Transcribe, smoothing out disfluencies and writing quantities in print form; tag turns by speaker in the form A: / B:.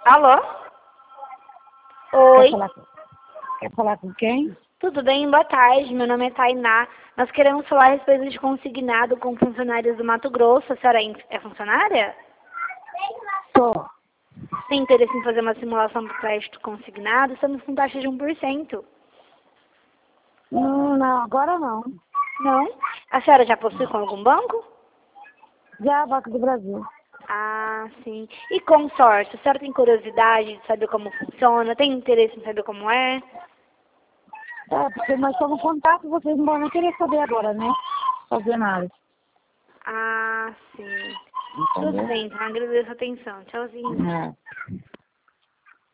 A: Alô?
B: Quer
A: Oi,
B: falar, quer falar com quem?
A: tudo bem? Boa tarde. Meu nome é Tainá. Nós queremos falar a respeito de consignado com funcionários do Mato Grosso. A senhora é funcionária?
B: Sou.
A: Tem interesse em fazer uma simulação para crédito consignado? Estamos com taxa de 1%.
B: Não, agora não.
A: Não? A senhora já possui com algum banco?
B: Já, Banco do Brasil.
A: Ah, sim. E consórcio? A senhora tem curiosidade de saber como funciona? Tem interesse em saber como é?
B: É, porque nós estamos em contato, vocês não vão nem querer saber agora, né? Fazer nada.
A: Ah, sim. Tudo
B: Entendeu?
A: bem, então agradeço a atenção. Tchauzinho.
B: É.